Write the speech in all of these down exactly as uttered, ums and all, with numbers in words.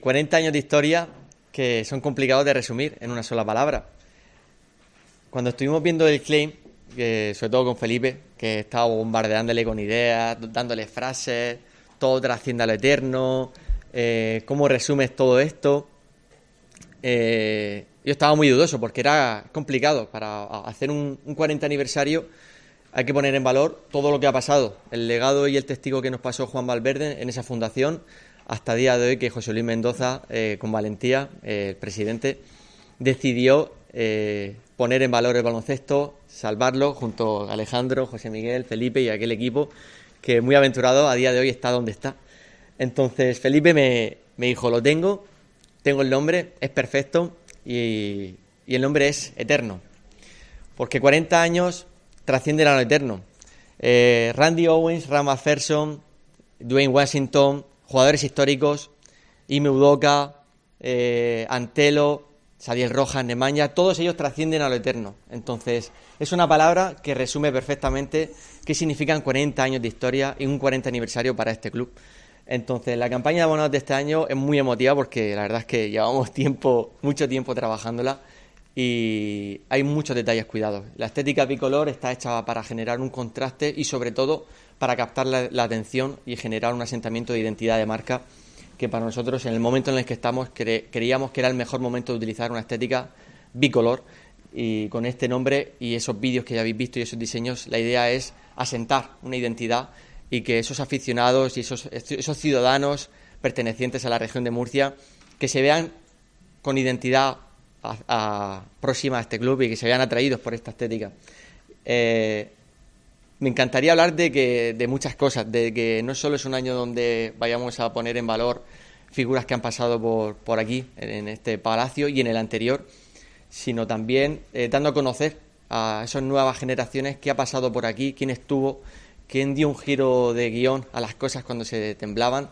cuarenta años de historia que son complicados de resumir en una sola palabra. Cuando estuvimos viendo el claim, que sobre todo con Felipe, que estaba bombardeándole con ideas, dándole frases, todo trasciende a lo eterno, eh, cómo resumes todo esto, eh, yo estaba muy dudoso porque era complicado. Para hacer un, un cuarenta aniversario hay que poner en valor todo lo que ha pasado, el legado y el testigo que nos pasó Juan Valverde en esa fundación, hasta el día de hoy que José Luis Mendoza, eh, con valentía, eh, el presidente, decidió eh, poner en valor el baloncesto, salvarlo junto a Alejandro, José Miguel, Felipe y aquel equipo que muy aventurado a día de hoy está donde está. Entonces Felipe me, me dijo, lo tengo, tengo el nombre, es perfecto y, y el nombre es Eterno, porque cuarenta años trascienden a lo eterno. Eh, Randy Owens, Ram McPherson, Dwayne Washington, jugadores históricos, Ime Udoka, eh, Antelo, Sadiel Rojas, Nemanja, todos ellos trascienden a lo eterno. Entonces, es una palabra que resume perfectamente qué significan cuarenta años de historia y un cuarenta aniversario para este club. Entonces, la campaña de abonados de este año es muy emotiva porque la verdad es que llevamos tiempo, mucho tiempo trabajándola y hay muchos detalles cuidados. La estética bicolor está hecha para generar un contraste y sobre todo para captar la, la atención y generar un asentamiento de identidad de marca, que para nosotros en el momento en el que estamos cre- creíamos que era el mejor momento de utilizar una estética bicolor, y con este nombre y esos vídeos que ya habéis visto y esos diseños, la idea es asentar una identidad y que esos aficionados y esos, esos ciudadanos pertenecientes a la región de Murcia que se vean con identidad a, a, próxima a este club y que se vean atraídos por esta estética. Eh, Me encantaría hablar de que de muchas cosas, de que no solo es un año donde vayamos a poner en valor figuras que han pasado por, por aquí, en este palacio y en el anterior, sino también eh, dando a conocer a esas nuevas generaciones qué ha pasado por aquí, quién estuvo, quién dio un giro de guión a las cosas cuando se temblaban.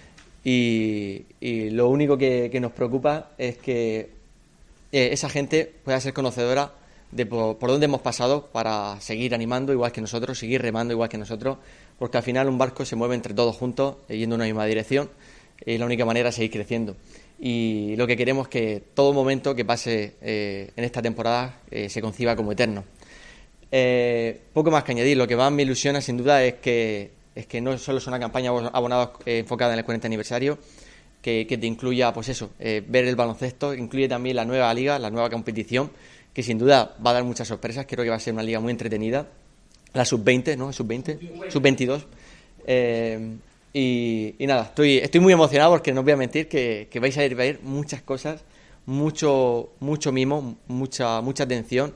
Y, y lo único que, que nos preocupa es que eh, esa gente pueda ser conocedora de por, por dónde hemos pasado para seguir animando igual que nosotros, seguir remando igual que nosotros, porque al final un barco se mueve entre todos juntos, eh, yendo en una misma dirección, y es la única manera de seguir creciendo. Y lo que queremos es que todo momento que pase eh, en esta temporada eh, se conciba como eterno. Eh, poco más que añadir, lo que más me ilusiona sin duda es que, es que no solo es una campaña abonados eh, enfocada en el cuarenta aniversario, que, que te incluya, pues eso, eh, ver el baloncesto, incluye también la nueva liga, la nueva competición, que sin duda va a dar muchas sorpresas. Creo que va a ser una liga muy entretenida. La sub veinte, ¿no? sub veinte, sub veintidós. Eh, y, y nada, estoy estoy muy emocionado porque no os voy a mentir que, que vais a ir a ver muchas cosas, mucho mucho mimo, mucha mucha atención